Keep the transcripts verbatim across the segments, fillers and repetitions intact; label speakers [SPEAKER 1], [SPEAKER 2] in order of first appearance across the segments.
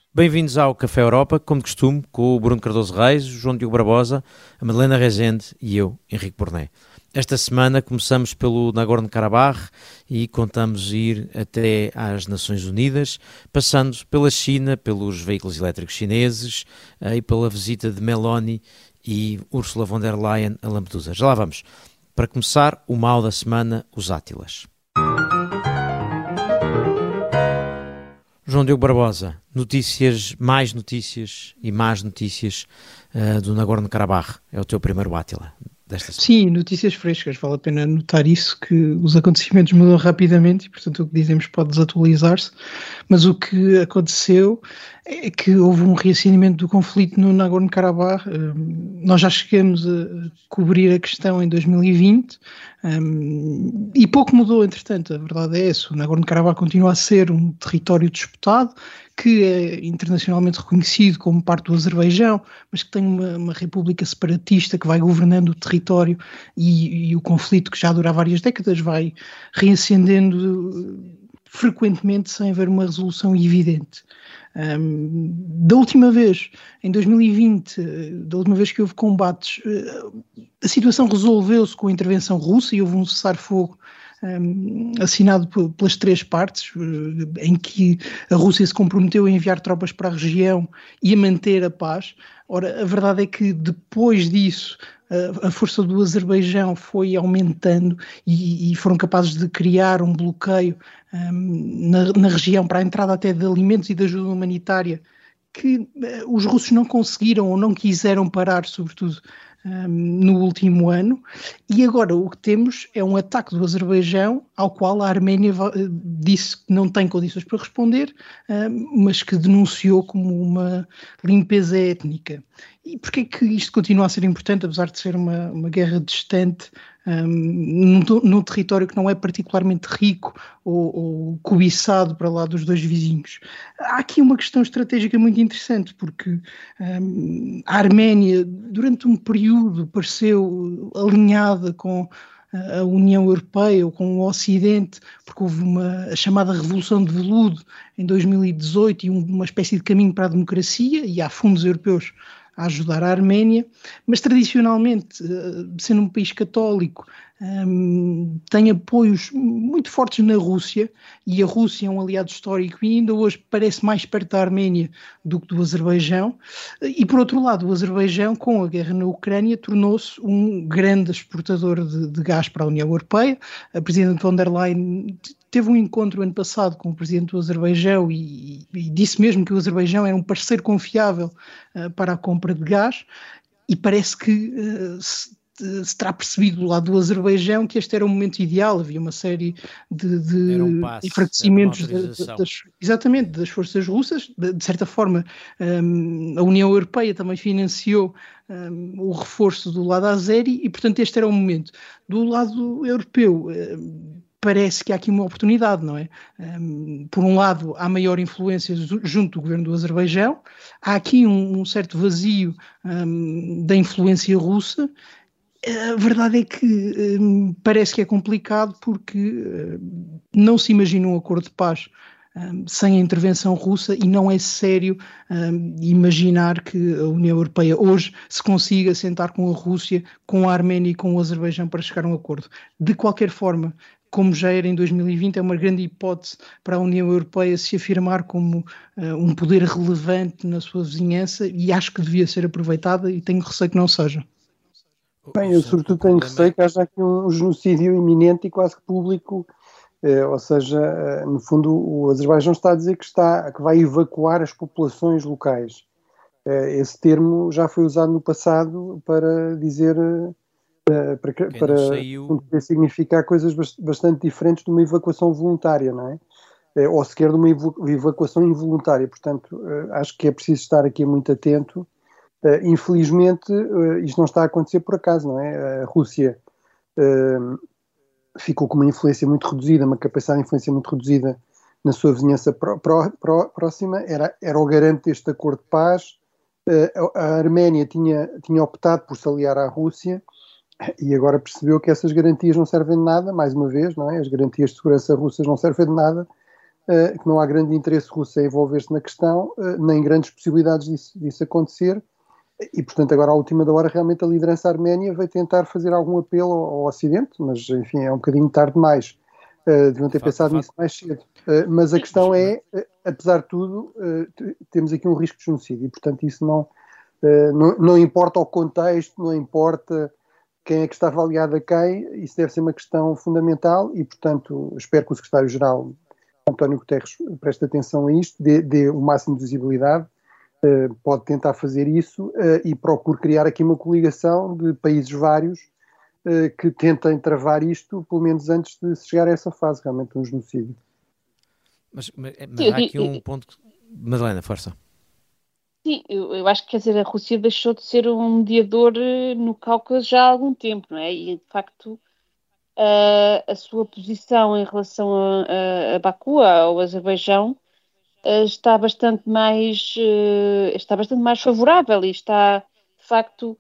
[SPEAKER 1] Bem-vindos ao Café Europa, como de costume, com o Bruno Cardoso Reis, o João Diogo Barbosa, a Madalena Rezende e eu, Henrique Borné. Esta semana começamos pelo Nagorno-Karabakh e contamos ir até às Nações Unidas, passando pela China, pelos veículos elétricos chineses e pela visita de Meloni e Ursula von der Leyen a Lampedusa. Já lá vamos. Para começar, o mal da semana, os Átilas. João Diogo Barbosa, notícias, mais notícias e más notícias uh, do Nagorno-Karabakh. É o teu primeiro Átila desta semana.
[SPEAKER 2] Sim, notícias frescas. Vale a pena notar isso, que os acontecimentos mudam rapidamente e, portanto, o que dizemos pode desatualizar-se. Mas o que aconteceu é que houve um reacendimento do conflito no Nagorno-Karabakh. Um, nós já chegamos a cobrir a questão em dois mil e vinte um, e pouco mudou, entretanto. A verdade é essa. O Nagorno-Karabakh continua a ser um território disputado, que é internacionalmente reconhecido como parte do Azerbaijão, mas que tem uma, uma república separatista que vai governando o território e, e o conflito, que já dura várias décadas, vai reacendendo frequentemente sem haver uma resolução evidente. Um, da última vez, em dois mil e vinte, da última vez que houve combates, a situação resolveu-se com a intervenção russa e houve um cessar-fogo Um, assinado pelas três partes, em que a Rússia se comprometeu a enviar tropas para a região e a manter a paz. Ora, a verdade é que depois disso a, a força do Azerbaijão foi aumentando e, e foram capazes de criar um bloqueio um, na, na região para a entrada até de alimentos e de ajuda humanitária, que uh, os russos não conseguiram ou não quiseram parar, sobretudo Um, no último ano, e agora o que temos é um ataque do Azerbaijão ao qual a Arménia disse que não tem condições para responder, um, mas que denunciou como uma limpeza étnica. E porquê que isto continua a ser importante, apesar de ser uma, uma guerra distante, um, num, num território que não é particularmente rico ou, ou cobiçado para lá dos dois vizinhos? Há aqui uma questão estratégica muito interessante, porque um, a Arménia, durante um período, pareceu alinhada com a União Europeia ou com o Ocidente, porque houve uma a chamada Revolução de Veludo em dois mil e dezoito e uma espécie de caminho para a democracia, e há fundos europeus a ajudar a Arménia, mas tradicionalmente, sendo um país católico, um, tem apoios muito fortes na Rússia, e a Rússia é um aliado histórico e ainda hoje parece mais perto da Arménia do que do Azerbaijão. E por outro lado, o Azerbaijão, com a guerra na Ucrânia, tornou-se um grande exportador de, de gás para a União Europeia. A Presidente von der Leyen teve um encontro ano passado com o Presidente do Azerbaijão e, e disse mesmo que o Azerbaijão era um parceiro confiável uh, para a compra de gás, e parece que uh, se, se terá percebido do lado do Azerbaijão que este era o momento ideal. Havia uma série de, de
[SPEAKER 1] um passo,
[SPEAKER 2] enfraquecimentos das, exatamente, das forças russas. De, de certa forma, um, a União Europeia também financiou um, o reforço do lado azeri e, portanto, este era o momento. Do lado europeu, um, parece que há aqui uma oportunidade, não é? Um, por um lado, há maior influência junto do governo do Azerbaijão, há aqui um, um certo vazio um, da influência russa. A verdade é que um, parece que é complicado, porque uh, não se imagina um acordo de paz um, sem a intervenção russa, e não é sério um, imaginar que a União Europeia hoje se consiga sentar com a Rússia, com a Arménia e com o Azerbaijão para chegar a um acordo. De qualquer forma, como já era em dois mil e vinte, é uma grande hipótese para a União Europeia se afirmar como uh, um poder relevante na sua vizinhança, e acho que devia ser aproveitada, e tenho receio que não seja.
[SPEAKER 3] Bem, eu sobretudo tenho receio que haja aqui um genocídio iminente e quase que público, eh, ou seja, eh, no fundo o Azerbaijão está a dizer que, está, que vai evacuar as populações locais. Eh, esse termo já foi usado no passado para dizer, eh, para, para saiu... significar coisas bastante diferentes de uma evacuação voluntária, não é? Eh, ou sequer de uma evacuação involuntária. Portanto, eh, acho que é preciso estar aqui muito atento. Uh, infelizmente, uh, isto não está a acontecer por acaso, não é? A Rússia uh, ficou com uma influência muito reduzida, uma capacidade de influência muito reduzida na sua vizinhança pró, pró, pró, próxima, era, era o garante deste acordo de paz. Uh, a Arménia tinha, tinha optado por se aliar à Rússia e agora percebeu que essas garantias não servem de nada, mais uma vez, não é? As garantias de segurança russas não servem de nada, uh, que não há grande interesse russo em envolver-se na questão, uh, nem grandes possibilidades disso, disso acontecer, e portanto agora à última da hora realmente a liderança arménia vai tentar fazer algum apelo ao, ao Ocidente, mas enfim é um bocadinho tarde demais, uh, deviam ter
[SPEAKER 1] Fato,
[SPEAKER 3] pensado
[SPEAKER 1] fato.
[SPEAKER 3] nisso mais cedo, uh, mas a questão é, uh, apesar de tudo, uh, temos aqui um risco de genocídio, e portanto isso não, uh, não, não importa o contexto, não importa quem é que está avaliado a quem, isso deve ser uma questão fundamental e, portanto, espero que o secretário-geral, António Guterres, preste atenção a isto, dê, dê o máximo de visibilidade, uh, pode tentar fazer isso uh, e procure criar aqui uma coligação de países vários uh, que tentem travar isto, pelo menos antes de se chegar a essa fase, realmente um genocídio.
[SPEAKER 1] Mas, mas, mas há aqui um ponto... Que... Madalena, força.
[SPEAKER 4] Sim, eu, eu acho que quer dizer, a Rússia deixou de ser um mediador no Cáucaso já há algum tempo, não é? E de facto a, a sua posição em relação a, a, a Baku, ao Azerbaijão, está bastante mais está bastante mais favorável e está de facto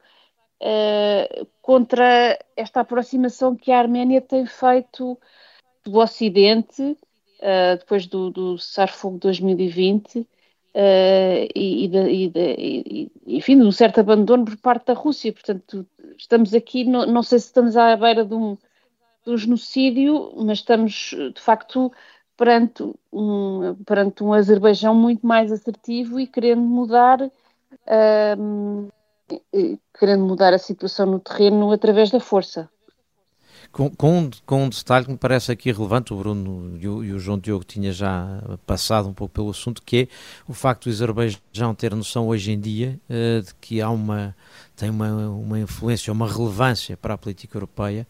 [SPEAKER 4] contra esta aproximação que a Arménia tem feito do Ocidente depois do, do cessar-fogo de dois mil e vinte. Uh, e, e, de, e, e, enfim, de um certo abandono por parte da Rússia. Portanto, estamos aqui, não, não sei se estamos à beira de um, de um genocídio, mas estamos, de facto, perante um, perante um Azerbaijão muito mais assertivo e querendo mudar, uh, querendo mudar a situação no terreno através da força.
[SPEAKER 1] Com, com, com um detalhe que me parece aqui relevante, o Bruno e o, e o João Diogo tinha já passado um pouco pelo assunto, que é o facto do Azerbaijão ter noção hoje em dia uh, de que há uma, tem uma, uma influência, uma relevância para a política europeia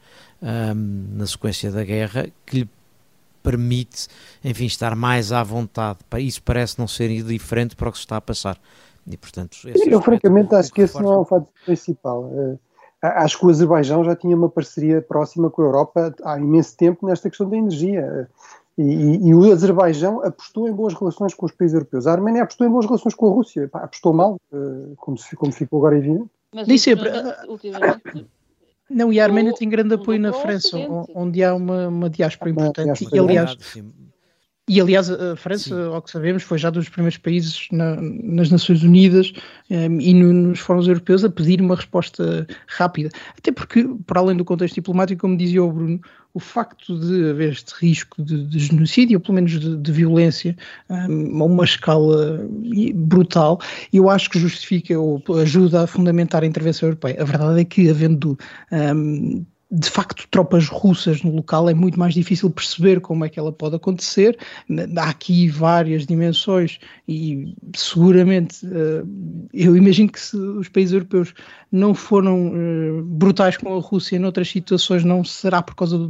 [SPEAKER 1] um, na sequência da guerra, que lhe permite, enfim, estar mais à vontade. Isso parece não ser diferente para o que se está a passar. E, portanto, esse
[SPEAKER 3] eu francamente acho que esse
[SPEAKER 1] reforça...
[SPEAKER 3] não é o fato principal. Uh... Acho que o Azerbaijão já tinha uma parceria próxima com a Europa há imenso tempo nesta questão da energia. E, e, e o Azerbaijão apostou em boas relações com os países europeus. A Arménia apostou em boas relações com a Rússia. Pá, apostou mal, como, se, como ficou agora evidente.
[SPEAKER 4] Mas
[SPEAKER 2] Nem sempre.
[SPEAKER 4] ultimamente...
[SPEAKER 2] Não, e a Arménia tem grande
[SPEAKER 4] mudou
[SPEAKER 2] apoio na
[SPEAKER 4] para o
[SPEAKER 2] França,
[SPEAKER 4] Ocidente.
[SPEAKER 2] onde há uma, uma diáspora
[SPEAKER 3] Uma
[SPEAKER 2] importante.
[SPEAKER 3] diáspora
[SPEAKER 2] E, aliás,
[SPEAKER 1] Sim.
[SPEAKER 2] e, aliás, a França,
[SPEAKER 1] Sim.
[SPEAKER 2] ao que sabemos, foi já dos primeiros países na, nas Nações Unidas um, e no, nos fóruns europeus a pedir uma resposta rápida. Até porque, para além do contexto diplomático, como dizia o Bruno, o facto de haver este risco de, de genocídio, ou pelo menos de, de violência, um, a uma escala brutal, eu acho que justifica ou ajuda a fundamentar a intervenção europeia. A verdade é que, havendo... Um, de facto, tropas russas no local, é muito mais difícil perceber como é que ela pode acontecer. Há aqui várias dimensões e seguramente eu imagino que se os países europeus não foram brutais com a Rússia noutras situações, não será por causa do,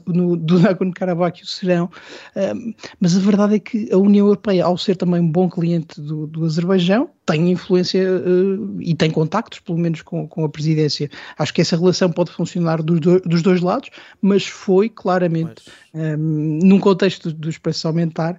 [SPEAKER 2] do Nagorno-Karabakh que o serão, mas a verdade é que a União Europeia, ao ser também um bom cliente do, do Azerbaijão, tem influência uh, e tem contactos, pelo menos com, com a presidência. Acho que essa relação pode funcionar dos, do, dos dois lados, mas foi claramente, um, num contexto do, do espaço aumentar,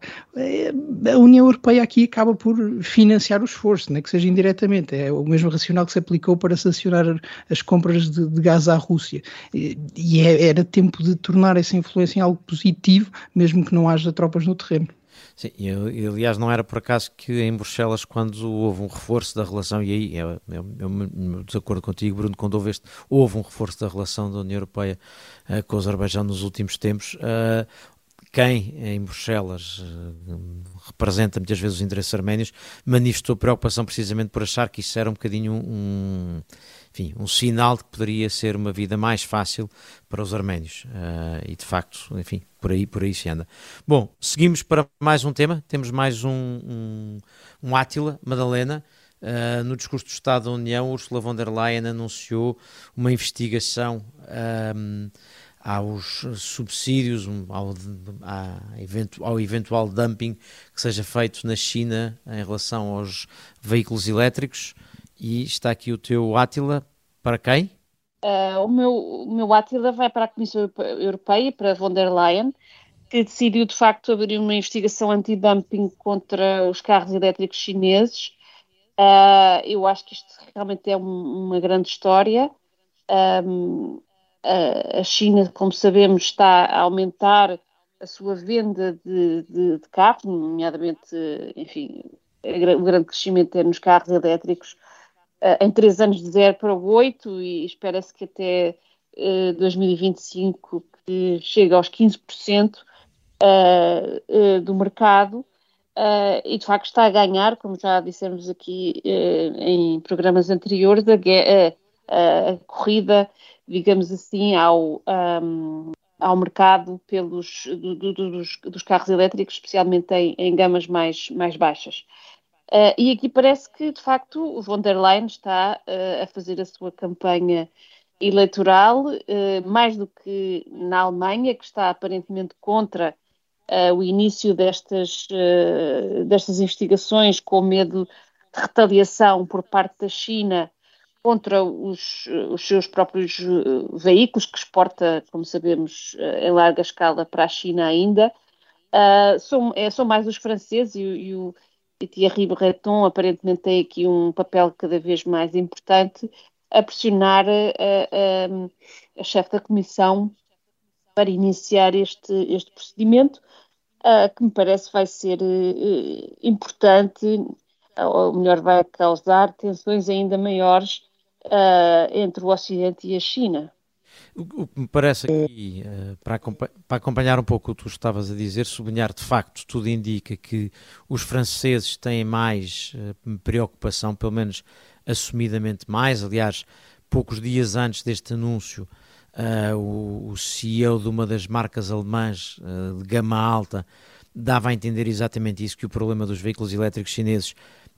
[SPEAKER 2] uh, a União Europeia aqui acaba por financiar o esforço, né, que seja indiretamente. É o mesmo racional que se aplicou para sancionar as compras de, de gás à Rússia. E, e é, era tempo de tornar essa influência em algo positivo, mesmo que não haja tropas no terreno.
[SPEAKER 1] Sim, e, e aliás não era por acaso que em Bruxelas, quando houve um reforço da relação, e aí eu, eu, eu desacordo contigo, Bruno, quando houve, este, houve um reforço da relação da União Europeia uh, com o Azerbaijão nos últimos tempos, uh, quem em Bruxelas uh, representa muitas vezes os interesses arménios manifestou preocupação precisamente por achar que isso era um bocadinho um, enfim, um sinal de que poderia ser uma vida mais fácil para os arménios uh, e de facto, enfim, por aí, por aí se anda. Bom, seguimos para mais um tema, temos mais um, um, um Átila, Madalena. Uh, no discurso do Estado da União, Ursula von der Leyen anunciou uma investigação um, aos subsídios, ao, ao eventual dumping que seja feito na China em relação aos veículos elétricos. E está aqui o teu Átila, para quem?
[SPEAKER 4] Uh, o meu, o meu Átila vai para a Comissão Europeia, para von der Leyen, que decidiu de facto abrir uma investigação anti-dumping contra os carros elétricos chineses. Uh, eu acho que isto realmente é um, uma grande história. Um, a, a China, como sabemos, está a aumentar a sua venda de, de, de carros, nomeadamente, enfim, o grande crescimento é nos carros elétricos, uh, em três anos de zero para oito, e espera-se que até uh, dois mil e vinte e cinco que chegue aos quinze por cento uh, uh, do mercado, uh, e de facto está a ganhar, como já dissemos aqui uh, em programas anteriores, a, a, a corrida, digamos assim, ao... Um, ao mercado pelos, do, do, dos, dos carros elétricos, especialmente em, em gamas mais, mais baixas. Uh, e aqui parece que, de facto, o von der Leyen está uh, a fazer a sua campanha eleitoral, uh, mais do que na Alemanha, que está aparentemente contra uh, o início destas, uh, destas investigações, com medo de retaliação por parte da China contra os, os seus próprios veículos, que exporta, como sabemos, em larga escala para a China ainda. Uh, são, é, são mais os franceses, e, e o e Thierry Breton aparentemente tem aqui um papel cada vez mais importante a pressionar a, a, a chefe da Comissão para iniciar este, este procedimento, uh, que me parece vai ser uh, importante, ou melhor, vai causar tensões ainda maiores Uh, entre o Ocidente e a China.
[SPEAKER 1] O, o que me parece aqui, uh, para, acompanhar, para acompanhar um pouco o que tu estavas a dizer, sublinhar de facto, tudo indica que os franceses têm mais uh, preocupação, pelo menos assumidamente mais. Aliás, poucos dias antes deste anúncio, uh, o, o C E O de uma das marcas alemãs uh, de gama alta dava a entender exatamente isso, que o problema dos veículos elétricos chineses,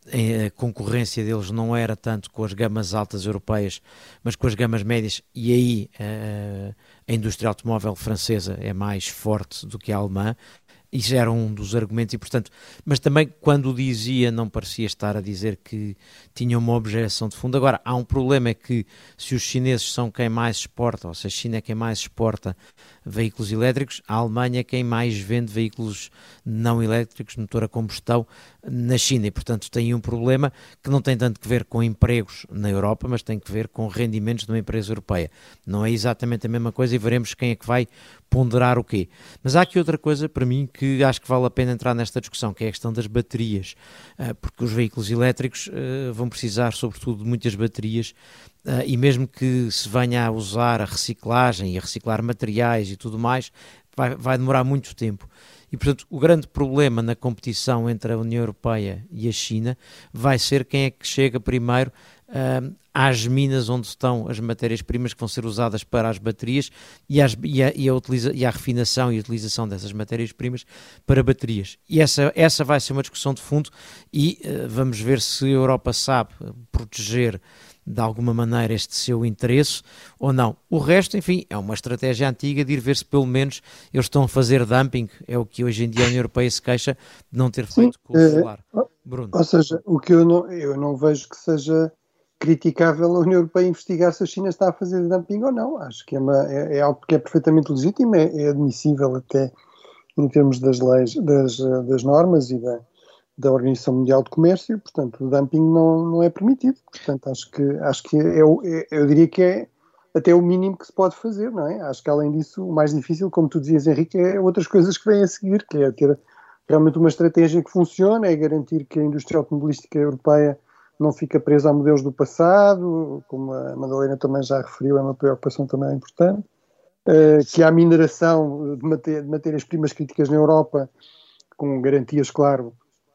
[SPEAKER 1] a concorrência deles não era tanto com as gamas altas europeias, mas com as gamas médias, e aí uh, a indústria automóvel francesa é mais forte do que a alemã. Isso era um dos argumentos, e portanto, mas também quando dizia, não parecia estar a dizer que tinha uma objeção de fundo. Agora, há um problema, é que se os chineses são quem mais exporta, ou se a China é quem mais exporta veículos elétricos, a Alemanha é quem mais vende veículos não elétricos, motor a combustão, na China, e portanto tem um problema que não tem tanto que ver com empregos na Europa, mas tem que ver com rendimentos de uma empresa europeia. Não é exatamente a mesma coisa, e veremos quem é que vai ponderar o quê. Mas há aqui outra coisa para mim que acho que vale a pena entrar nesta discussão, que é a questão das baterias, porque os veículos elétricos vão precisar sobretudo de muitas baterias, e mesmo que se venha a usar a reciclagem e a reciclar materiais e tudo mais, vai, vai demorar muito tempo. E, portanto, o grande problema na competição entre a União Europeia e a China vai ser quem é que chega primeiro uh, às minas onde estão as matérias-primas que vão ser usadas para as baterias, e, às, e, a, e, a utiliza, e a refinação e a utilização dessas matérias-primas para baterias. E essa, essa vai ser uma discussão de fundo, e uh, vamos ver se a Europa sabe proteger de alguma maneira este seu interesse ou não. O resto, enfim, é uma estratégia antiga de ir ver se pelo menos eles estão a fazer dumping. É o que hoje em dia a União Europeia se queixa de não ter feito. Sim, com o solar.
[SPEAKER 3] É,
[SPEAKER 1] Bruno.
[SPEAKER 3] Ou seja, o que eu não, eu não vejo que seja criticável a União Europeia investigar se a China está a fazer dumping ou não. Acho que é, uma, é, é algo que é perfeitamente legítimo, é, é admissível até em termos das leis, das, das normas e da da Organização Mundial de Comércio, portanto o dumping não, não é permitido. Portanto, acho que, acho que é, é, eu diria que é até o mínimo que se pode fazer, não é? Acho que além disso, o mais difícil, como tu dizias, Henrique, é outras coisas que vêm a seguir, que é ter realmente uma estratégia que funcione, é garantir que a indústria automobilística europeia não fica presa a modelos do passado, como a Madalena também já referiu, é uma preocupação também importante, uh, que há mineração de, maté- de matérias-primas críticas na Europa, com garantias, claro,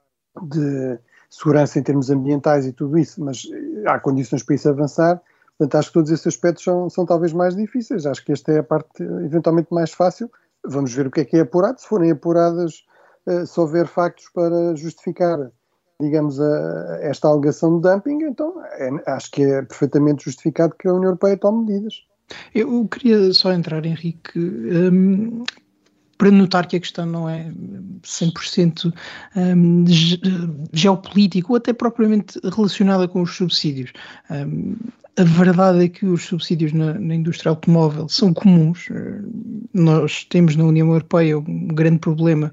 [SPEAKER 3] de segurança em termos ambientais e tudo isso, mas há condições para isso avançar. Portanto, acho que todos esses aspectos são, são talvez mais difíceis. Acho que esta é a parte eventualmente mais fácil. Vamos ver o que é que é apurado. Se forem apuradas, uh, se houver factos para justificar, digamos, a, a esta alegação de dumping, então é, acho que é perfeitamente justificado que a União Europeia tome medidas.
[SPEAKER 2] Eu queria só entrar, Henrique, um, para notar que a questão não é cem por cento um, geopolítica ou até propriamente relacionada com os subsídios. Um, a verdade é que os subsídios na, na indústria automóvel são comuns. Nós temos na União Europeia um grande problema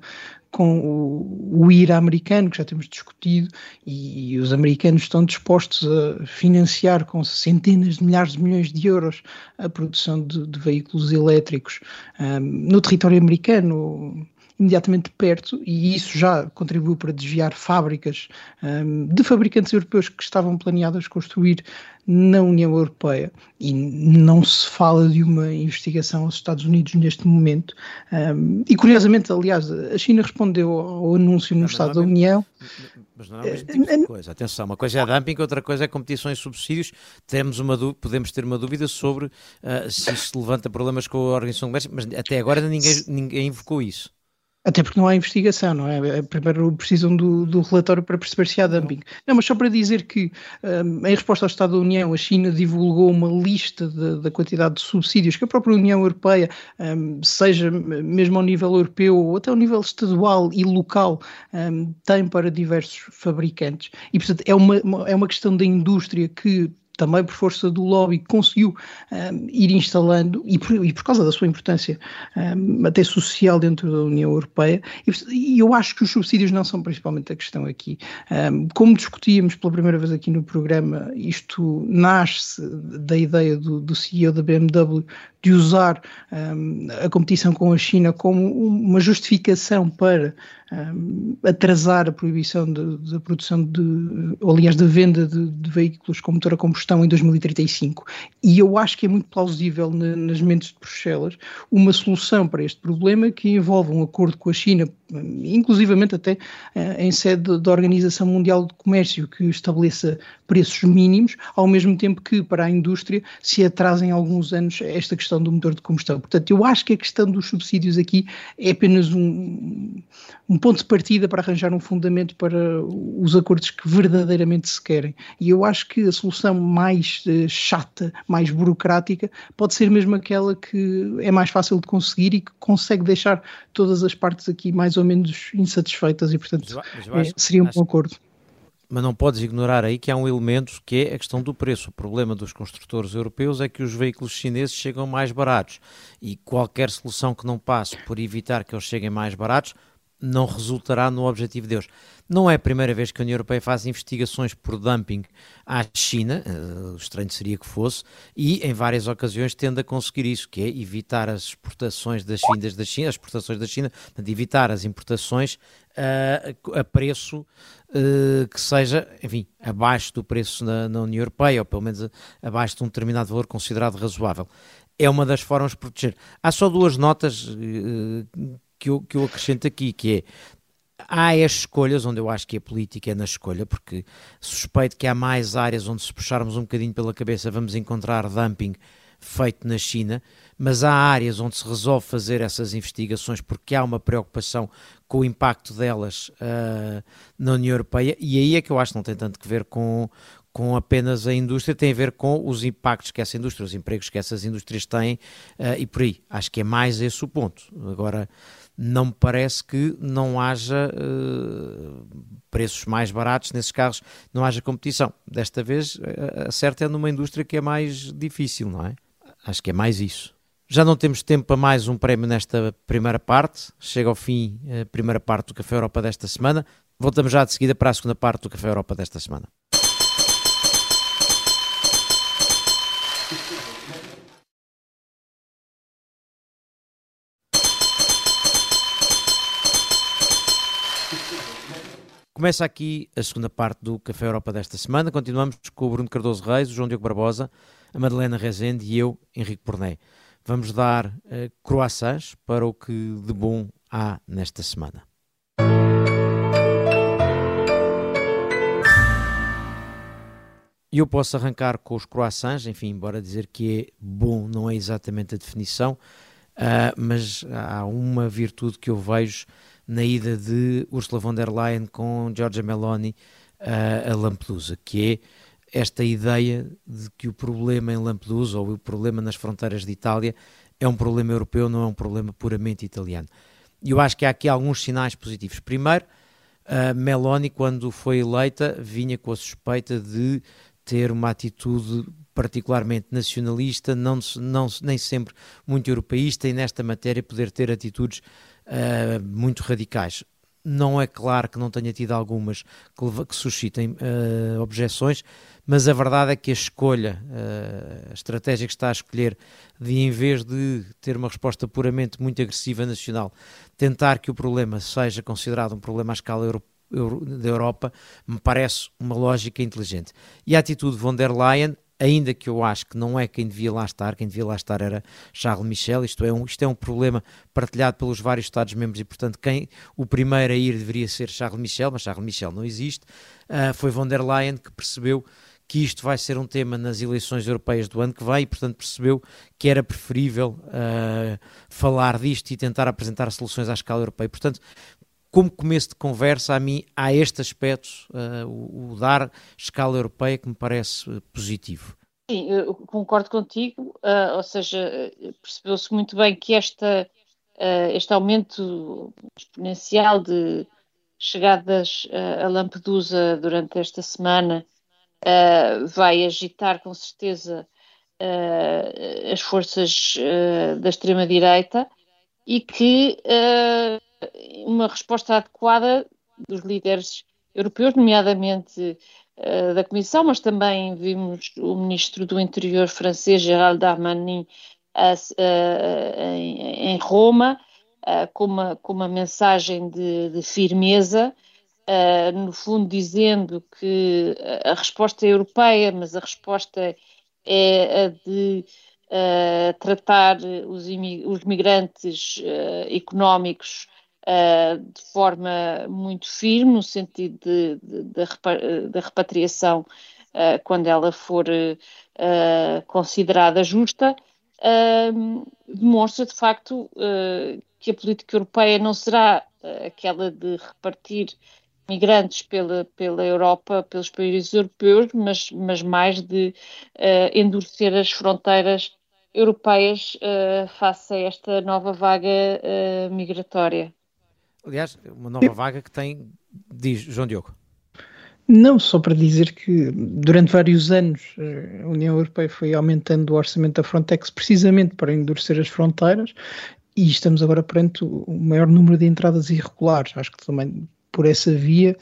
[SPEAKER 2] com o, o I R A americano, que já temos discutido, e, e os americanos estão dispostos a financiar com centenas de milhares de milhões de euros a produção de, de veículos elétricos um, no território americano, imediatamente perto, e isso já contribuiu para desviar fábricas um, de fabricantes europeus que estavam planeadas construir na União Europeia, e não se fala de uma investigação aos Estados Unidos neste momento. Um, e curiosamente, aliás, a China respondeu ao anúncio no Estado da União.
[SPEAKER 1] Mas não é o mesmo tipo de coisa. Atenção, uma coisa é dumping, outra coisa é competição e subsídios. Temos uma dúvida, podemos ter uma dúvida sobre uh, se isso levanta problemas com a Organização do Comércio, mas até agora ninguém, ninguém invocou isso.
[SPEAKER 2] Até porque não há investigação, não é? Primeiro precisam do, do relatório para perceber se há dumping. Não, mas só para dizer que, um, em resposta ao Estado da União, a China divulgou uma lista da quantidade de subsídios que a própria União Europeia, um, seja mesmo ao nível europeu ou até ao nível estadual e local, um, tem para diversos fabricantes. E, portanto, é uma, é uma questão da indústria que, também por força do lobby, conseguiu um, ir instalando, e por, e por causa da sua importância um, até social dentro da União Europeia, e, e eu acho que os subsídios não são principalmente a questão aqui. Um, como discutíamos pela primeira vez aqui no programa, isto nasce da ideia do, do C E O da B M W de usar um, a competição com a China como uma justificação para um, atrasar a proibição da produção de, ou aliás, da venda de, de veículos com motor a combustão em dois mil e trinta e cinco. E eu acho que é muito plausível na, nas mentes de Bruxelas uma solução para este problema que envolve um acordo com a China, inclusivamente até uh, em sede da Organização Mundial de Comércio, que estabeleça preços mínimos, ao mesmo tempo que para a indústria se atrasem alguns anos esta questão do motor de combustão. Portanto, eu acho que a questão dos subsídios aqui é apenas um, um ponto de partida para arranjar um fundamento para os acordos que verdadeiramente se querem. E eu acho que a solução mais uh, chata, mais burocrática, pode ser mesmo aquela que é mais fácil de conseguir e que consegue deixar todas as partes aqui mais ou menos insatisfeitas e, portanto, mas eu, mas eu acho, é, seria um bom acordo.
[SPEAKER 1] Mas não podes ignorar aí que há um elemento que é a questão do preço. O problema dos construtores europeus é que os veículos chineses chegam mais baratos e qualquer solução que não passe por evitar que eles cheguem mais baratos não resultará no objetivo deles. Não é a primeira vez que a União Europeia faz investigações por dumping à China, uh, estranho seria que fosse, e em várias ocasiões tende a conseguir isso, que é evitar as exportações das vindas da China, as exportações da China, portanto, evitar as importações uh, a preço uh, que seja, enfim, abaixo do preço na, na União Europeia, ou pelo menos abaixo de um determinado valor considerado razoável. É uma das formas de proteger. Há só duas notas uh, que eu, que eu acrescento aqui, que é, há as escolhas, onde eu acho que a política é na escolha, porque suspeito que há mais áreas onde, se puxarmos um bocadinho pela cabeça, vamos encontrar dumping feito na China, mas há áreas onde se resolve fazer essas investigações porque há uma preocupação com o impacto delas uh, na União Europeia, e aí é que eu acho que não tem tanto que ver com, com apenas a indústria, tem a ver com os impactos que essa indústria, os empregos que essas indústrias têm, uh, e por aí. Acho que é mais esse o ponto. Agora, não me parece que não haja uh, preços mais baratos nesses carros, não haja competição. Desta vez, a certa é numa indústria que é mais difícil, não é? Acho que é mais isso. Já não temos tempo para mais um prémio nesta primeira parte. Chega ao fim a primeira parte do Café Europa desta semana. Voltamos já de seguida para a segunda parte do Café Europa desta semana. Começa aqui a segunda parte do Café Europa desta semana. Continuamos com o Bruno Cardoso Reis, o João Diogo Barbosa, a Madalena Rezende e eu, Henrique Porné. Vamos dar uh, croissants para o que de bom há nesta semana. E eu posso arrancar com os croissants, enfim, embora dizer que é bom não é exatamente a definição, uh, mas há uma virtude que eu vejo na ida de Ursula von der Leyen com Giorgia Meloni uh, a Lampedusa, que é esta ideia de que o problema em Lampedusa, ou o problema nas fronteiras de Itália, é um problema europeu, não é um problema puramente italiano. E eu acho que há aqui alguns sinais positivos. Primeiro, uh, Meloni, quando foi eleita, vinha com a suspeita de ter uma atitude particularmente nacionalista, não, não, nem sempre muito europeísta, e nesta matéria poder ter atitudes Uh, muito radicais. não é claro que não tenha tido algumas que, leva, que suscitem uh, objeções, mas a verdade é que a escolha, uh, a estratégia que está a escolher de, em vez de ter uma resposta puramente muito agressiva nacional, tentar que o problema seja considerado um problema à escala europeia, da Europa, me parece uma lógica inteligente. E a atitude de von der Leyen, ainda que eu acho que não é quem devia lá estar, quem devia lá estar era Charles Michel, isto é um, isto é um problema partilhado pelos vários Estados-membros e, portanto, quem o primeiro a ir deveria ser Charles Michel, mas Charles Michel não existe. Uh, foi von der Leyen que percebeu que isto vai ser um tema nas eleições europeias do ano que vem e, portanto, percebeu que era preferível uh, falar disto e tentar apresentar soluções à escala europeia. Portanto, como começo de conversa, a mim há este aspecto, uh, o, o dar escala europeia, que me parece uh, positivo.
[SPEAKER 4] Sim, eu concordo contigo, uh, ou seja, percebeu-se muito bem que esta, uh, este aumento exponencial de chegadas uh, a Lampedusa durante esta semana uh, vai agitar com certeza uh, as forças uh, da extrema-direita e que uh, uma resposta adequada dos líderes europeus, nomeadamente uh, da Comissão, mas também vimos o Ministro do Interior francês, Gérald Darmanin, uh, uh, em, em Roma, uh, com, uma, com uma mensagem de, de firmeza, uh, no fundo dizendo que a resposta é europeia, mas a resposta é a de uh, tratar os, os migrantes uh, económicos Uh, de forma muito firme, no sentido da repatriação uh, quando ela for uh, considerada justa, uh, demonstra de facto uh, que a política europeia não será uh, aquela de repartir migrantes pela, pela Europa, pelos países europeus, mas, mas mais de uh, endurecer as fronteiras europeias uh, face a esta nova vaga uh, migratória.
[SPEAKER 1] Aliás, uma nova Eu... vaga que tem, diz João Diogo.
[SPEAKER 2] Não, só para dizer que durante vários anos a União Europeia foi aumentando o orçamento da Frontex precisamente para endurecer as fronteiras e estamos agora perante o maior número de entradas irregulares. Acho que também por essa via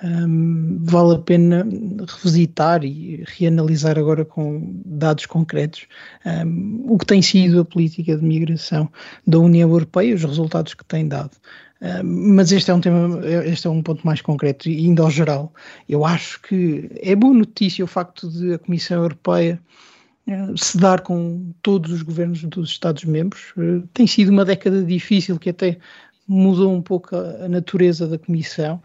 [SPEAKER 2] um, vale a pena revisitar e reanalisar agora com dados concretos um, o que tem sido a política de migração da União Europeia e os resultados que tem dado. Uh, mas este é um tema, este é um ponto mais concreto e indo ao geral, eu acho que é boa notícia o facto de a Comissão Europeia uh, se dar com todos os governos dos Estados-membros. Uh, tem sido uma década difícil que até mudou um pouco a, a natureza da Comissão.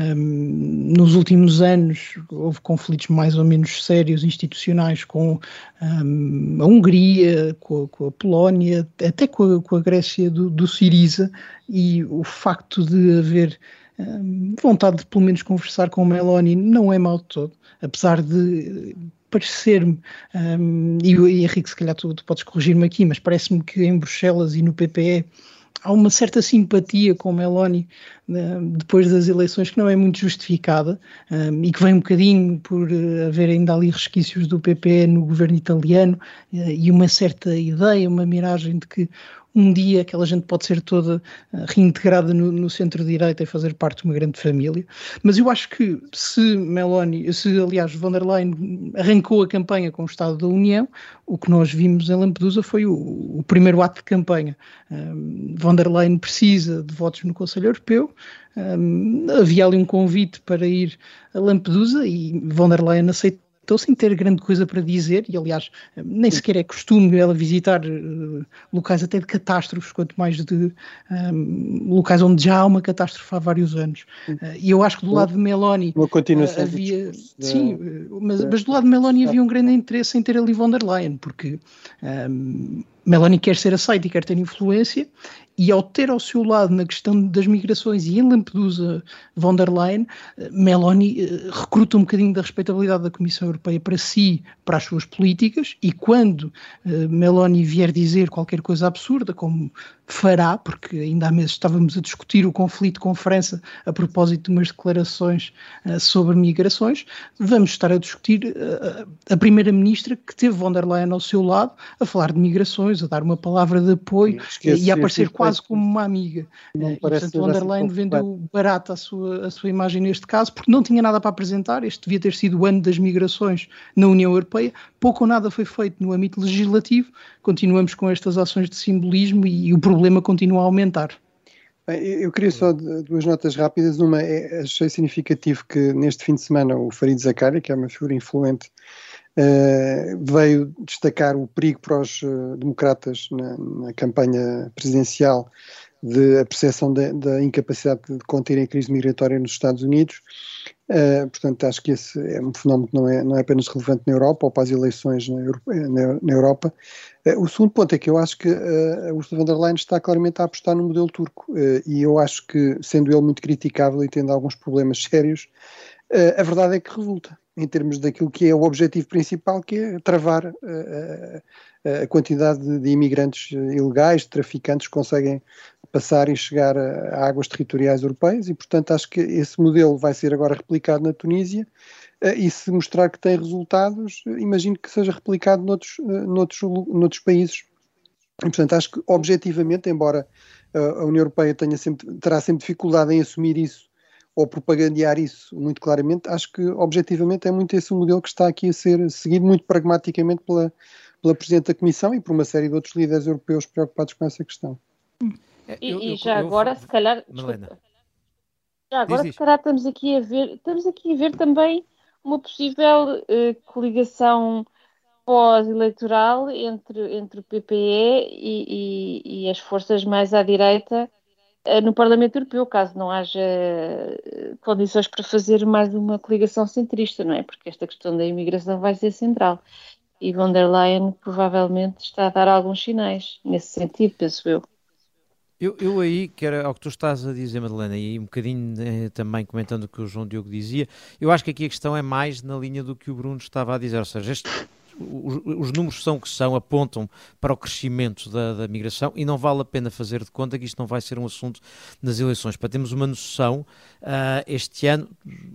[SPEAKER 2] Um, nos últimos anos houve conflitos mais ou menos sérios institucionais com um, a Hungria, com a, com a Polónia, até com a, com a Grécia do, do Syriza, e o facto de haver um, vontade de pelo menos conversar com o Meloni não é mau de todo, apesar de parecer-me, um, e, e Henrique, se calhar tu, tu podes corrigir-me aqui, mas parece-me que em Bruxelas e no P P E há uma certa simpatia com Meloni uh, depois das eleições que não é muito justificada um, e que vem um bocadinho por uh, haver ainda ali resquícios do P P E no governo italiano uh, e uma certa ideia, uma miragem de que um dia aquela gente pode ser toda uh, reintegrada no, no centro-direita e fazer parte de uma grande família. Mas eu acho que se Meloni, se aliás von der Leyen arrancou a campanha com o Estado da União, o que nós vimos em Lampedusa foi o, o primeiro ato de campanha. Um, von der Leyen precisa de votos no Conselho Europeu. Um, havia ali um convite para ir a Lampedusa e von der Leyen aceitou sem ter grande coisa para dizer, e aliás nem sequer é costume ela visitar uh, locais até de catástrofes, quanto mais de um, locais onde já há uma catástrofe há vários anos. Uh, e eu acho que do lado de Meloni
[SPEAKER 3] uma continuação
[SPEAKER 2] uh, havia, sim, uh, mas, mas do lado de Meloni havia um grande interesse em ter ali von der Leyen, porque um, Meloni quer ser aceita e quer ter influência, e ao ter ao seu lado na questão das migrações e em Lampedusa von der Leyen, Meloni uh, recruta um bocadinho da respeitabilidade da Comissão Europeia para si, para as suas políticas, e quando uh, Meloni vier dizer qualquer coisa absurda, como fará, porque ainda há meses estávamos a discutir o conflito com a França a propósito de umas declarações uh, sobre migrações, vamos estar a discutir uh, a Primeira-Ministra que teve von der Leyen ao seu lado a falar de migrações, a dar uma palavra de apoio e a aparecer quase quase como uma amiga.
[SPEAKER 3] Não
[SPEAKER 2] E,
[SPEAKER 3] parece
[SPEAKER 2] portanto, o
[SPEAKER 3] ser assim
[SPEAKER 2] Underline
[SPEAKER 3] tão
[SPEAKER 2] vendeu barato a sua, a sua imagem neste caso, porque não tinha nada para apresentar. Este devia ter sido o ano das migrações na União Europeia. Pouco ou nada foi feito no âmbito legislativo. Continuamos com estas ações de simbolismo e, e o problema continua a aumentar.
[SPEAKER 3] Bem, eu queria só duas notas rápidas. Uma, é, achei significativo que neste fim de semana o Fareed Zakaria, que é uma figura influente, uh, veio destacar o perigo para os uh, democratas na, na campanha presidencial de a percepção da, da incapacidade de conter a crise migratória nos Estados Unidos. Uh, portanto, acho que esse é um fenómeno que não é, não é apenas relevante na Europa ou para as eleições na, Euro, na, na Europa. Uh, o segundo ponto é que eu acho que uh, a Ursula von der Leyen está claramente a apostar no modelo turco uh, e eu acho que, sendo ele muito criticável e tendo alguns problemas sérios, uh, a verdade é que resulta, em termos daquilo que é o objetivo principal, que é travar uh, a quantidade de, de imigrantes ilegais, de traficantes que conseguem passar e chegar a, a águas territoriais europeias e, portanto, acho que esse modelo vai ser agora replicado na Tunísia uh, e se mostrar que tem resultados, imagino que seja replicado noutros, uh, noutros, noutros países. E, portanto, acho que objetivamente, embora uh, a União Europeia tenha sempre, terá sempre dificuldade em assumir isso ou propagandear isso muito claramente, acho que objetivamente é muito esse o modelo que está aqui a ser seguido muito pragmaticamente pela, pela Presidente da Comissão e por uma série de outros líderes europeus preocupados com essa questão.
[SPEAKER 4] E,
[SPEAKER 1] Eu, eu,
[SPEAKER 4] e já
[SPEAKER 1] eu,
[SPEAKER 4] agora,
[SPEAKER 1] eu,
[SPEAKER 4] se calhar,
[SPEAKER 1] Madalena.
[SPEAKER 4] já agora,
[SPEAKER 1] Diz, diz.
[SPEAKER 4] se calhar estamos aqui a ver, estamos aqui a ver também uma possível uh, coligação pós-eleitoral entre, entre o P P E e, e, e as forças mais à direita uh, no Parlamento Europeu, caso não haja uh, condições para fazer mais uma coligação centrista, não é? Porque esta questão da imigração vai ser central. E von der Leyen provavelmente está a dar alguns sinais nesse sentido, penso eu.
[SPEAKER 1] Eu, eu aí, que era ao que tu estás a dizer, Madalena, e um bocadinho eh, também comentando o que o João Diogo dizia, eu acho que aqui a questão é mais na linha do que o Bruno estava a dizer, ou seja, este, os, os números são o que são, apontam para o crescimento da, da migração e não vale a pena fazer de conta que isto não vai ser um assunto nas eleições. Para termos uma noção, uh, este ano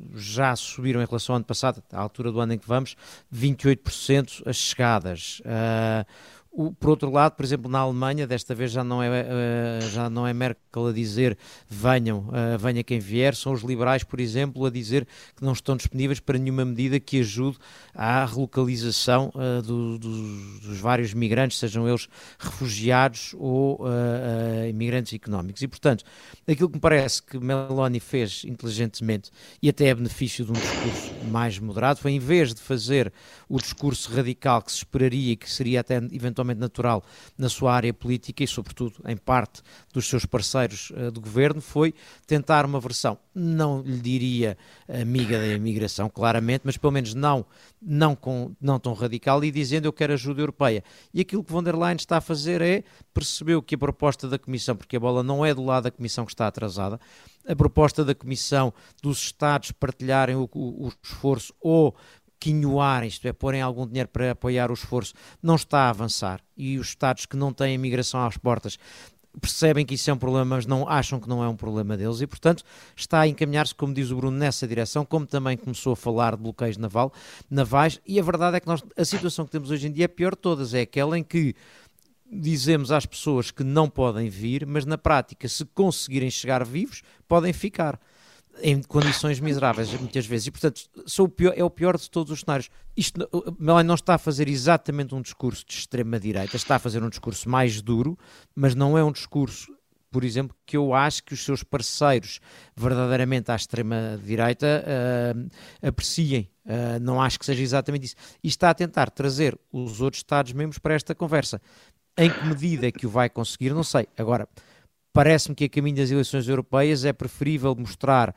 [SPEAKER 1] já subiram em relação ao ano passado, à altura do ano em que vamos, vinte e oito por cento as chegadas. Uh, O, por outro lado, por exemplo, na Alemanha, desta vez já não é, uh, já não é Merkel a dizer venham, uh, venha quem vier, são os liberais, por exemplo, a dizer que não estão disponíveis para nenhuma medida que ajude à relocalização uh, do, dos, dos vários migrantes, sejam eles refugiados ou uh, uh, imigrantes económicos. E, portanto, aquilo que me parece que Meloni fez inteligentemente e até a benefício de um discurso mais moderado foi, em vez de fazer o discurso radical que se esperaria e que seria até eventualmente natural na sua área política e, sobretudo, em parte dos seus parceiros uh, do governo, foi tentar uma versão, não lhe diria amiga da imigração, claramente, mas pelo menos não, não, com, não tão radical e dizendo eu quero ajuda europeia. E aquilo que von der Leyen está a fazer é, percebeu que a proposta da Comissão, porque a bola não é do lado da Comissão que está atrasada, a proposta da Comissão dos Estados partilharem o, o, o esforço ou quinhoarem, isto é, porem algum dinheiro para apoiar o esforço, não está a avançar. E os Estados que não têm imigração às portas percebem que isso é um problema, mas não acham que não é um problema deles e, portanto, está a encaminhar-se, como diz o Bruno, nessa direção, como também começou a falar de bloqueios naval, navais, e a verdade é que nós, a situação que temos hoje em dia é a pior de todas, é aquela em que dizemos às pessoas que não podem vir, mas na prática, se conseguirem chegar vivos, podem ficar em condições miseráveis muitas vezes e, portanto, sou o pior, é o pior de todos os cenários. Isto, Meloni não está a fazer exatamente um discurso de extrema-direita, está a fazer um discurso mais duro, mas não é um discurso, por exemplo, que eu acho que os seus parceiros verdadeiramente à extrema-direita uh, apreciem. Uh, não acho que seja exatamente isso. E está a tentar trazer os outros Estados-membros para esta conversa. Em que medida é que o vai conseguir, não sei. Agora, parece-me que a caminho das eleições europeias é preferível mostrar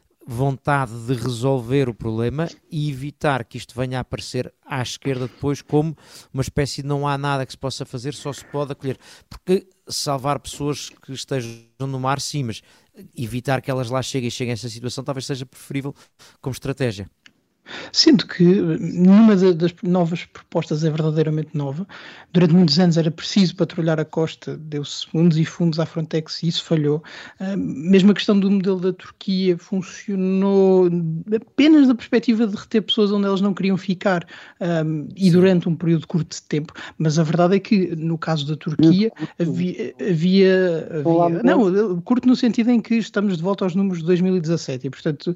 [SPEAKER 1] vontade de resolver o problema e evitar que isto venha a aparecer à esquerda depois como uma espécie de não há nada que se possa fazer, só se pode acolher. Porque salvar pessoas que estejam no mar, sim, mas evitar que elas lá cheguem e cheguem a essa situação talvez seja preferível como estratégia.
[SPEAKER 2] Sendo que nenhuma das novas propostas é verdadeiramente nova. Durante muitos anos era preciso patrulhar a costa, deu-se fundos e fundos à Frontex e isso falhou. Uh, mesmo a questão do modelo da Turquia funcionou apenas da perspectiva de reter pessoas onde elas não queriam ficar um, e durante um período curto de tempo. Mas a verdade é que no caso da Turquia havia... havia, havia não, curto no sentido em que estamos de volta aos números de dois mil e dezassete e, portanto,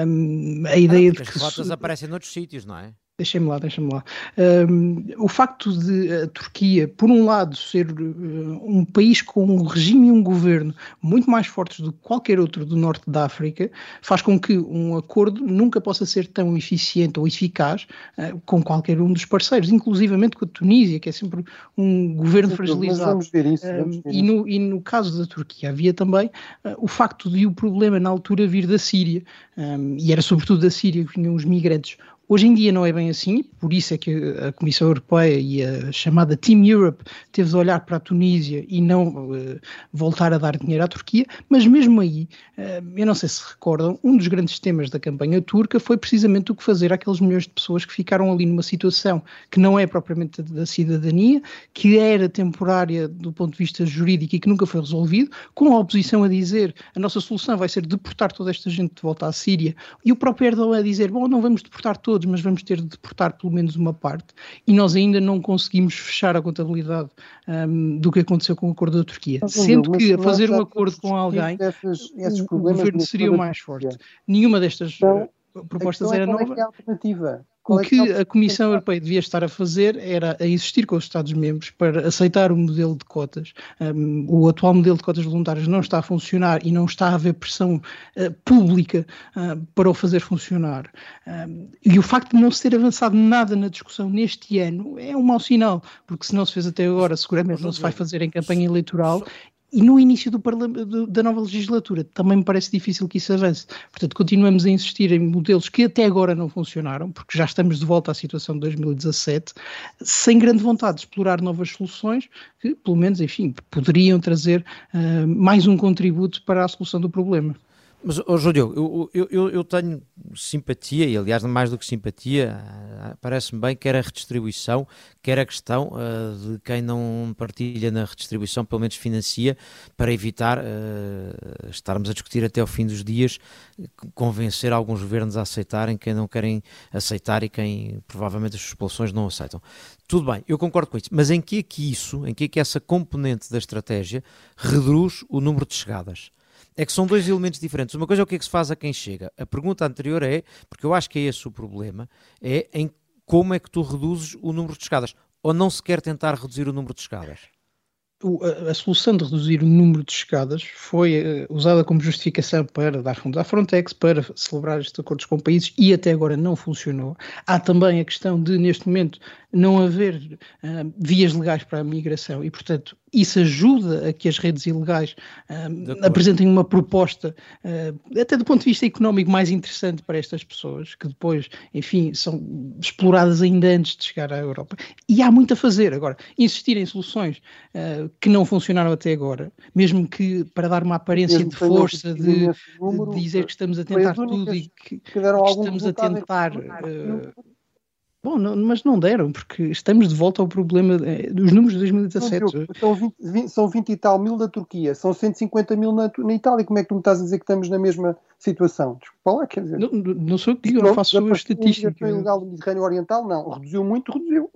[SPEAKER 2] um, a ideia de que...
[SPEAKER 1] As rotas aparecem noutros sítios, não é?
[SPEAKER 2] Deixem-me lá, deixem-me lá. Um, o facto de a Turquia, por um lado, ser uh, um país com um regime e um governo muito mais fortes do que qualquer outro do norte da África, faz com que um acordo nunca possa ser tão eficiente ou eficaz uh, com qualquer um dos parceiros, inclusivamente com a Tunísia, que é sempre um governo Sim, fragilizado.
[SPEAKER 3] Vamos ver isso. Vamos ver
[SPEAKER 2] um, e, no, e no caso da Turquia havia também uh, o facto de o problema na altura vir da Síria, um, e era sobretudo da Síria que vinham os migrantes. Hoje em dia não é bem assim, por isso é que a Comissão Europeia e a chamada Team Europe teve de olhar para a Tunísia e não uh, voltar a dar dinheiro à Turquia, mas mesmo aí, uh, eu não sei se recordam, um dos grandes temas da campanha turca foi precisamente o que fazer àqueles milhões de pessoas que ficaram ali numa situação que não é propriamente da cidadania, que era temporária do ponto de vista jurídico e que nunca foi resolvido, com a oposição a dizer a nossa solução vai ser deportar toda esta gente de volta à Síria, e o próprio Erdogan a dizer, bom, não vamos deportar todos, mas vamos ter de deportar pelo menos uma parte, e nós ainda não conseguimos fechar a contabilidade um, do que aconteceu com o acordo da Turquia. Não, Sendo que a fazer um acordo com alguém, esses, esses o governo seria o mais forte. Nenhuma destas então, propostas era nova.
[SPEAKER 3] É a alternativa?
[SPEAKER 2] O que a Comissão Europeia devia estar a fazer era a insistir com os Estados-membros para aceitar o modelo de cotas. Um, o atual modelo de cotas voluntárias não está a funcionar e não está a haver pressão uh, pública uh, para o fazer funcionar. Um, e o facto de não se ter avançado nada na discussão neste ano é um mau sinal, porque se não se fez até agora, seguramente não se vai fazer em campanha eleitoral. E no início do do, da nova legislatura também me parece difícil que isso avance. Portanto, continuamos a insistir em modelos que até agora não funcionaram, porque já estamos de volta à situação de dois mil e dezassete, sem grande vontade de explorar novas soluções que, pelo menos, enfim, poderiam trazer uh, mais um contributo para a solução do problema.
[SPEAKER 1] Mas, oh, João Diogo, eu, eu, eu tenho simpatia, e aliás mais do que simpatia, parece-me bem, quer a redistribuição, quer a questão uh, de quem não partilha na redistribuição, pelo menos financia, para evitar uh, estarmos a discutir até ao fim dos dias, convencer alguns governos a aceitarem quem não querem aceitar e quem provavelmente as suas populações não aceitam. Tudo bem, eu concordo com isso, mas em que é que isso, em que é que essa componente da estratégia reduz o número de chegadas? É que são dois elementos diferentes. Uma coisa é o que é que se faz a quem chega. A pergunta anterior é, porque eu acho que é esse o problema, é em como é que tu reduzes o número de chegadas. Ou não se quer tentar reduzir o número de chegadas?
[SPEAKER 2] O, a, a solução de reduzir o número de chegadas foi uh, usada como justificação para dar fundos à Frontex, para celebrar estes acordos com países, e até agora não funcionou. Há também a questão de, neste momento, não haver uh, vias legais para a migração e, portanto, isso ajuda a que as redes ilegais uh, apresentem uma proposta, uh, até do ponto de vista económico, mais interessante para estas pessoas, que depois, enfim, são exploradas ainda antes de chegar à Europa. E há muito a fazer. Agora, insistir em soluções uh, que não funcionaram até agora, mesmo que para dar uma aparência mesmo de força, de, número, de dizer que estamos a tentar tudo e que, que, que estamos a tentar... Uh, Bom, não, mas não deram, porque estamos de volta ao problema é, dos números de dois mil e dezassete.
[SPEAKER 3] Não, são, vinte, vinte, são vinte e tal mil da Turquia, são cento e cinquenta mil na, na Itália. Como é que tu me estás a dizer que estamos na mesma situação? Desculpa lá, quer dizer...
[SPEAKER 2] Não, não sou eu que digo, eu não faço a estatística.
[SPEAKER 3] A ilegal do Mediterrâneo Oriental, não. Reduziu muito, reduziu.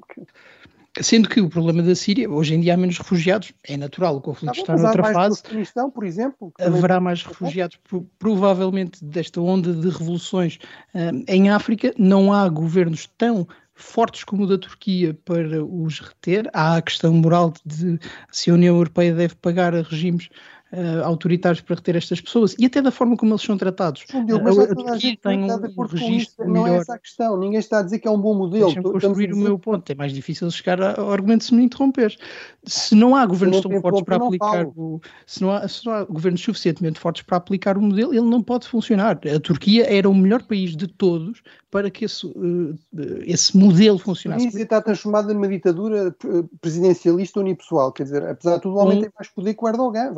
[SPEAKER 2] Sendo que o problema da Síria, hoje em dia há menos refugiados, é natural, o conflito ah, está noutra fase.
[SPEAKER 3] Afeganistão, por exemplo,
[SPEAKER 2] haverá mais refugiados, provavelmente desta onda de revoluções um, em África. Não há governos tão fortes como o da Turquia para os reter. Há a questão moral de se a União Europeia deve pagar a regimes uh, autoritários para reter estas pessoas e até da forma como eles são tratados.
[SPEAKER 3] Sim, Deus, mas a, a Turquia tem um, um registro melhor. Não é essa a questão, ninguém está a dizer que é um bom modelo.
[SPEAKER 2] Deixa-me construir dizer... o meu ponto, é mais difícil chegar ao argumento se me interromperes. Se não há governos tão fortes para aplicar o, se, não há, se não há governos suficientemente fortes para aplicar o modelo, ele não pode funcionar. A Turquia era o melhor país de todos para que esse, uh, esse modelo funcionasse.
[SPEAKER 3] A Tunísia está transformada numa ditadura presidencialista unipessoal, quer dizer, apesar de tudo, o homem um, tem mais poder que o Erdogan, vamos lá ver.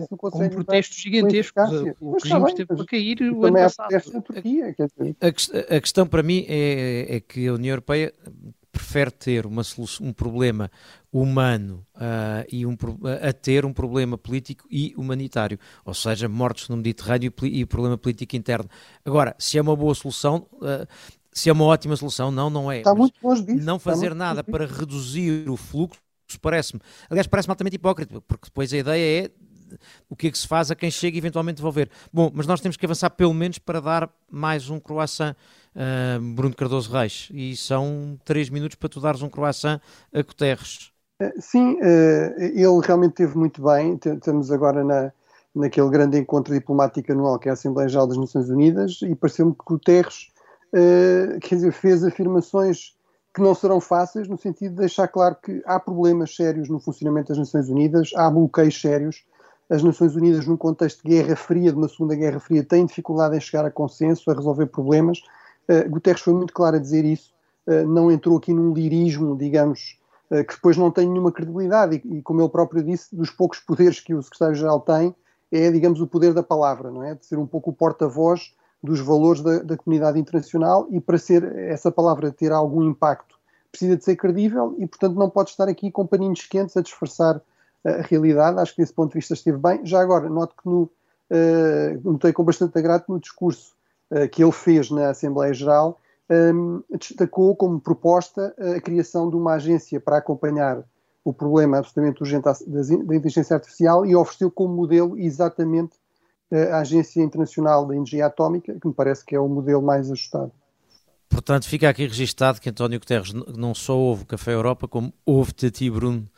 [SPEAKER 3] se o Conselho...
[SPEAKER 2] Com protestos gigantescos, o regime esteve para cair o ano passado.
[SPEAKER 3] A, Turquia, quer dizer.
[SPEAKER 1] A, a questão para mim é, é que a União Europeia prefere ter uma solução, um problema humano uh, e um, a ter um problema político e humanitário, ou seja, mortos no Mediterrâneo e, e problema político interno. Agora, se é uma boa solução, uh, se é uma ótima solução, não, não é.
[SPEAKER 3] Está muito longe disso.
[SPEAKER 1] Não fazer nada para reduzir o fluxo, parece-me, aliás, parece-me altamente hipócrita, porque depois a ideia é o que é que se faz a quem chega e eventualmente devolver. Bom, mas nós temos que avançar pelo menos para dar mais um croissant, uh, Bruno Cardoso Reis, e são três minutos para tu dares um croissant a Guterres.
[SPEAKER 3] Sim, ele realmente teve muito bem. Estamos agora na, naquele grande encontro diplomático anual que é a Assembleia Geral das Nações Unidas e pareceu-me que Guterres quer dizer, fez afirmações que não serão fáceis, no sentido de deixar claro que há problemas sérios no funcionamento das Nações Unidas, há bloqueios sérios. As Nações Unidas, num contexto de Guerra Fria, de uma Segunda Guerra Fria, têm dificuldade em chegar a consenso, a resolver problemas. Uh, Guterres foi muito claro a dizer isso, uh, não entrou aqui num lirismo, digamos, uh, que depois não tem nenhuma credibilidade, e, e como ele próprio disse, dos poucos poderes que o secretário-geral tem, é, digamos, o poder da palavra, não é? De ser um pouco o porta-voz dos valores da, da comunidade internacional, e para ser essa palavra ter algum impacto precisa de ser credível e, portanto, não pode estar aqui com paninhos quentes a disfarçar a realidade. Acho que desse ponto de vista esteve bem. Já agora, noto que no, uh, notei com bastante agrado no discurso uh, que ele fez na Assembleia Geral, um, destacou como proposta a criação de uma agência para acompanhar o problema absolutamente urgente da, da inteligência artificial, e ofereceu como modelo exatamente a Agência Internacional da Energia Atómica, que me parece que é o modelo mais ajustado.
[SPEAKER 1] Portanto, fica aqui registado que António Guterres não só ouve o Café Europa, como ouve-te a ti, Bruno.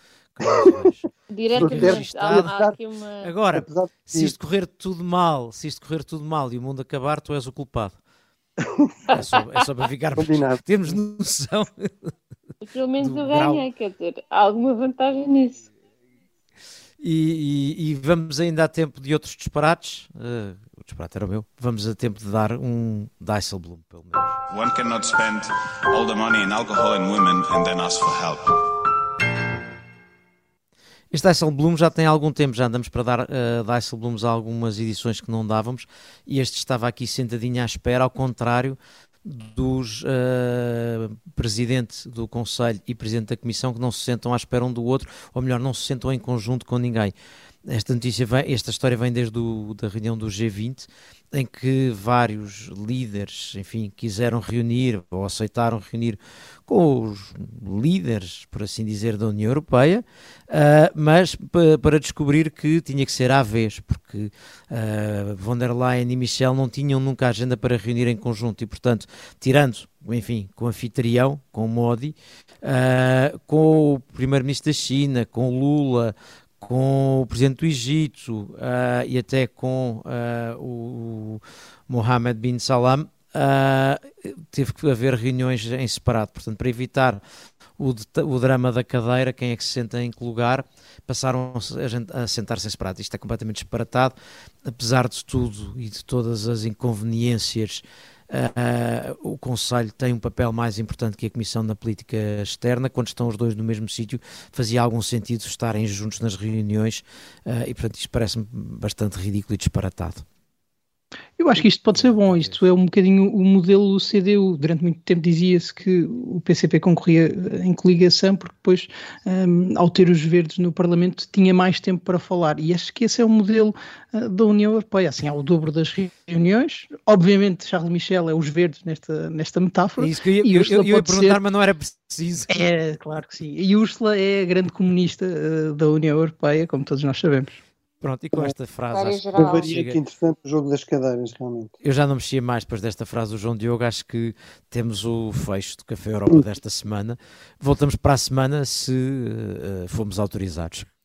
[SPEAKER 4] Diretamente. Há, há aqui uma...
[SPEAKER 1] Agora, se isto correr tudo mal, se isto correr tudo mal e o mundo acabar, tu és o culpado. É só, é só para ficarmos, temos noção.
[SPEAKER 4] Pelo menos eu ganhei, quer dizer, há alguma vantagem nisso.
[SPEAKER 1] E, e, e vamos ainda a tempo de outros disparates. Uh, o disparate era o meu. Vamos a tempo de dar um Dijsselbloem, pelo menos.
[SPEAKER 5] One cannot spend all the money in alcohol and women and then ask for help.
[SPEAKER 1] Este Dijsselbloem já tem algum tempo, já andamos para dar uh, Dijsselbloems a algumas edições que não dávamos, e este estava aqui sentadinho à espera, ao contrário dos uh, presidente do Conselho e presidente da Comissão, que não se sentam à espera um do outro, ou melhor, não se sentam em conjunto com ninguém. Esta notícia vem, esta história vem desde o, da reunião do G vinte, em que vários líderes, enfim, quiseram reunir ou aceitaram reunir com os líderes, por assim dizer, da União Europeia, uh, mas p- para descobrir que tinha que ser à vez, porque uh, von der Leyen e Michel não tinham nunca a agenda para reunir em conjunto, e portanto, tirando, enfim, com o anfitrião, com o Modi, uh, com o primeiro-ministro da China, com o Lula, com o presidente do Egito uh, e até com uh, o Mohammed bin Salman, uh, teve que haver reuniões em separado. Portanto, para evitar o, o drama da cadeira, quem é que se senta em que lugar, passaram a, a sentar-se em separado. Isto é completamente disparatado, apesar de tudo e de todas as inconveniências. Uh, o Conselho tem um papel mais importante que a Comissão na política externa. Quando estão os dois no mesmo sítio, fazia algum sentido estarem juntos nas reuniões, uh, e portanto isto parece-me bastante ridículo e disparatado.
[SPEAKER 2] Eu acho que isto pode ser bom. Isto é um bocadinho o modelo do C D U. Durante muito tempo dizia-se que o P C P concorria em coligação porque depois, um, ao ter os verdes no Parlamento, tinha mais tempo para falar. E acho que esse é o modelo uh, da União Europeia. Assim, há o dobro das reuniões. Obviamente, Charles Michel é os verdes nesta, nesta metáfora.
[SPEAKER 1] É isso que eu ia, eu, eu, eu ia perguntar, ser... mas não era preciso.
[SPEAKER 2] É, claro que sim. E Ursula é a grande comunista uh, da União Europeia, como todos nós sabemos.
[SPEAKER 1] Pronto, e com esta frase acho
[SPEAKER 3] que é variante interessante o jogo das cadeiras, realmente.
[SPEAKER 1] Eu já não mexia mais depois desta frase do João Diogo. Acho que temos o fecho do Café Europa desta semana. Voltamos para a semana se uh, formos autorizados.